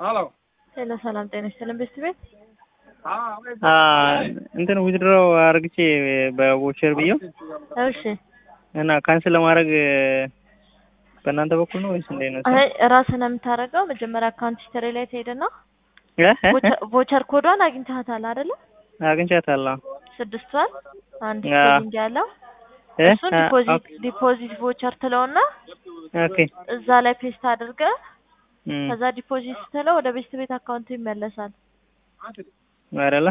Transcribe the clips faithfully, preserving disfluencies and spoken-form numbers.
ሄሎ ሄሎ ሰላም ጤና ይስጥልን ቤት ቤት አ እንትን ዊዝድሮ አርግቼ በቮቸር ብየው እሺ እና ካንስል ለማድረግ በእናንተ በኩል ነው ወይስ እንዴት ነው? አይ ራስህ ነው የምታደርገው። መጀመሪያ አካውንት ሂስትሪ ላይ ትሄድና ቮቸር ኮዷን አግኝተሃታል አይደለ? አግኝቻታለሁ። ስድስቷን አንድ ስፔሊንግ ያለው እሱን ዲፖዚት ዲፖዚት ቮቸር ትለውና ኦኬ እዛ ላይ ፔስት አድርገህ ከዛ ዲፖዚት ስትለው ወደ ቤት ቤት አካውንት ይመለሳል አይደለ?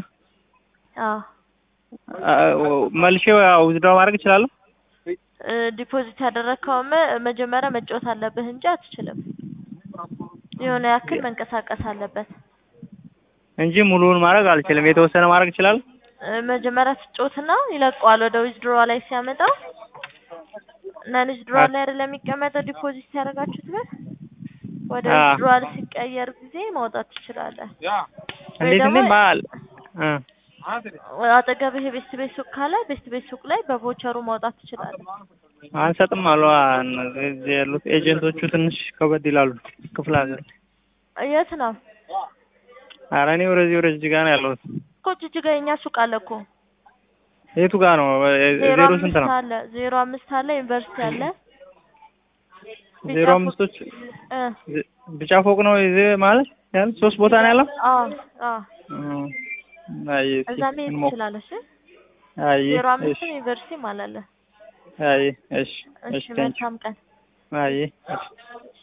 አዎ መልሼ ዊዝድሮ ማድረግ እችላለሁ? ዲፖዚት ያደረከው መጀመሪያ መጫወት አለብህ እንጂ አትችልም። የሆነ ያክል መንቀሳቀስ አለበት እንጂ ሙሉውን ማድረግ አልችልም። የተወሰነ ማድረግ እችላለሁ? መጀመሪያ ትጫወትና ይለቀዋል ወደ ዊዝድሮ ላይ ሲያመጣ እና ዊዝድሮ ላይ አይደለም የሚቀመጠው ዲፖዚት ያደረጋችሁት ነው ወደ ዊዝድሮ ሲቀየር ጊዜ ማውጣት ትችላለህ። እንዴት እንዴ ባል አጠገብህ ቤት ቤት ሱቅ ካለ ቤት ቤት ሱቅ ላይ በቮቸሩ ማውጣት ትችላለህ። አንሰጥም አሉ እዚህ ያሉት ኤጀንቶቹ ትንሽ ከበድ ይላሉ። ክፍለ ሀገር የት ነው? ኧረ እኔ ወደዚህ ወደዚህ ጋር ነው ያለሁት እኮ እዚህ ጋር የኛ ሱቅ አለ እኮ። የቱ ጋር ነው? ዜሮ ስንት ነው? አለ ዜሮ አምስት አለ ዩኒቨርሲቲ አለ። ዜሮ አምስቶች ቢጫ ፎቅ ነው እዚህ ማለት ያን ሶስት ቦታ ነው ያለው? አዎ አዎ አይ እዛ መሄድ ትችላለሽ። አይ ዜሮ አምስት ዩኒቨርሲቲ ማለት አለ። አይ እሺ እሺ መልካም ቀን። አይ እሺ